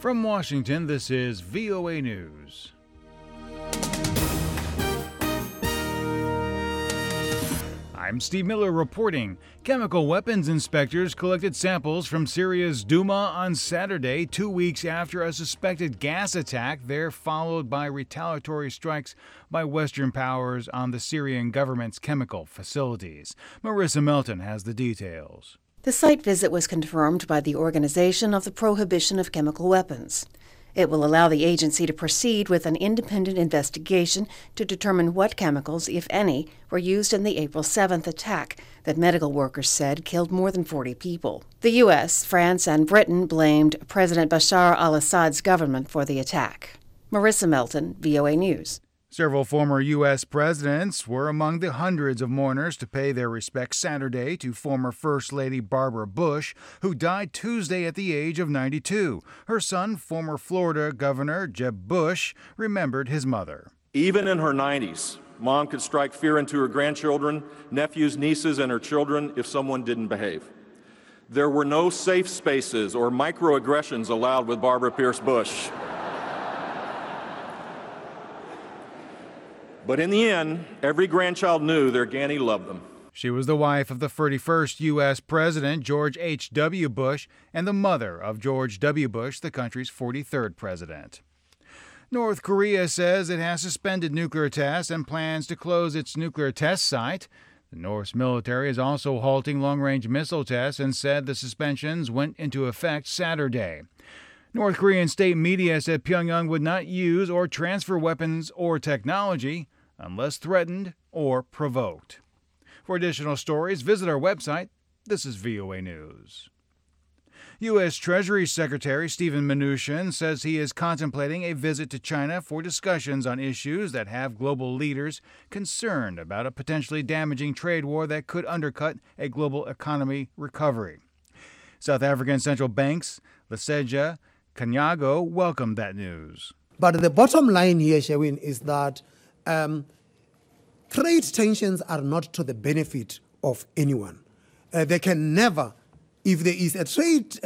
From Washington, this is VOA News. I'm Steve Miller reporting. Chemical weapons inspectors collected samples from Syria's Douma on Saturday, 2 weeks after a suspected gas attack there, followed by retaliatory strikes by Western powers on the Syrian government's chemical facilities. Marissa Melton has the details. The site visit was confirmed by the Organization of the Prohibition of Chemical Weapons. It will allow the agency to proceed with an independent investigation to determine what chemicals, if any, were used in the April 7th attack that medical workers said killed more than 40 people. The U.S., France, and Britain blamed President Bashar al-Assad's government for the attack. Marissa Melton, VOA News. Several former U.S. presidents were among the hundreds of mourners to pay their respects Saturday to former First Lady Barbara Bush, who died Tuesday at the age of 92. Her son, former Florida Governor Jeb Bush, remembered his mother. Even in her 90s, Mom could strike fear into her grandchildren, nephews, nieces, and her children if someone didn't behave. There were no safe spaces or microaggressions allowed with Barbara Pierce Bush. But in the end, every grandchild knew their Granny loved them. She was the wife of the 31st U.S. President, George H.W. Bush, and the mother of George W. Bush, the country's 43rd president. North Korea says it has suspended nuclear tests and plans to close its nuclear test site. The North's military is also halting long-range missile tests and said the suspensions went into effect Saturday. North Korean state media said Pyongyang would not use or transfer weapons or technology unless threatened or provoked. For additional stories, visit our website. This is VOA News. U.S. Treasury Secretary Steven Mnuchin says he is contemplating a visit to China for discussions on issues that have global leaders concerned about a potentially damaging trade war that could undercut a global economy recovery. South African central bank's Lesetja Kganyago welcomed that news. But the bottom line here, Sherwin, is that trade tensions are not to the benefit of anyone. They can never, if there is a trade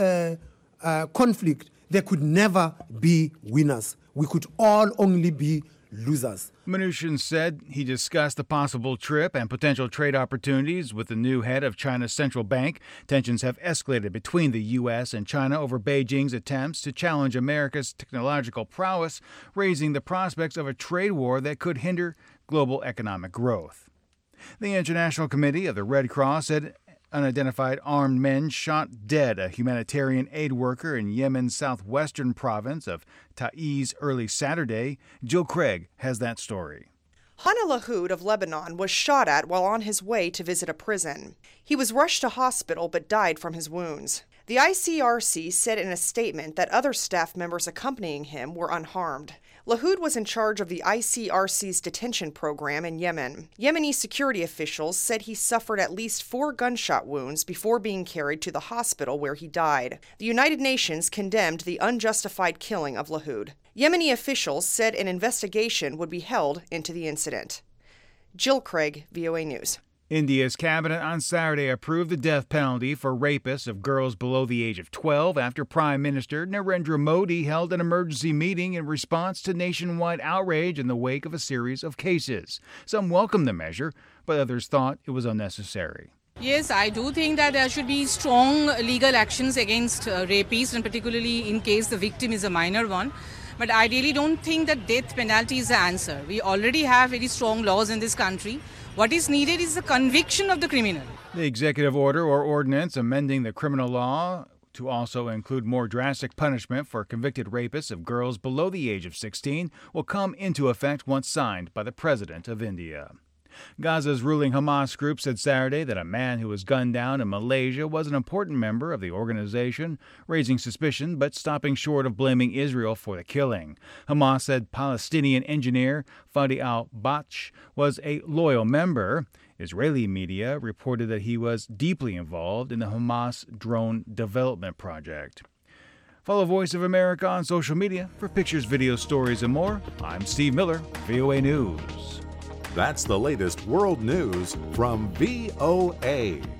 conflict, there could never be winners. We could all only be losers. Mnuchin said he discussed the possible trip and potential trade opportunities with the new head of China's central bank. Tensions have escalated between the U.S. and China over Beijing's attempts to challenge America's technological prowess, raising the prospects of a trade war that could hinder global economic growth. The International Committee of the Red Cross said unidentified armed men shot dead a humanitarian aid worker in Yemen's southwestern province of Taiz early Saturday. Jill Craig has that story. Hana Lahoud of Lebanon was shot at while on his way to visit a prison. He was rushed to hospital but died from his wounds. The ICRC said in a statement that other staff members accompanying him were unharmed. Lahoud was in charge of the ICRC's detention program in Yemen. Yemeni security officials said he suffered at least 4 gunshot wounds before being carried to the hospital where he died. The United Nations condemned the unjustified killing of Lahoud. Yemeni officials said an investigation would be held into the incident. Jill Craig, VOA News. India's cabinet on Saturday approved the death penalty for rapists of girls below the age of 12 after Prime Minister Narendra Modi held an emergency meeting in response to nationwide outrage in the wake of a series of cases. Some welcomed the measure, but others thought it was unnecessary. Yes, I do think that there should be strong legal actions against rapists, and particularly in case the victim is a minor one. But I really don't think that death penalty is the answer. We already have very strong laws in this country. What is needed is the conviction of the criminal. The executive order or ordinance amending the criminal law to also include more drastic punishment for convicted rapists of girls below the age of 16 will come into effect once signed by the President of India. Gaza's ruling Hamas group said Saturday that a man who was gunned down in Malaysia was an important member of the organization, raising suspicion but stopping short of blaming Israel for the killing. Hamas said Palestinian engineer Fadi al-Bach was a loyal member. Israeli media reported that he was deeply involved in the Hamas drone development project. Follow Voice of America on social media for pictures, videos, stories, and more. I'm Steve Miller, VOA News. That's the latest world news from VOA.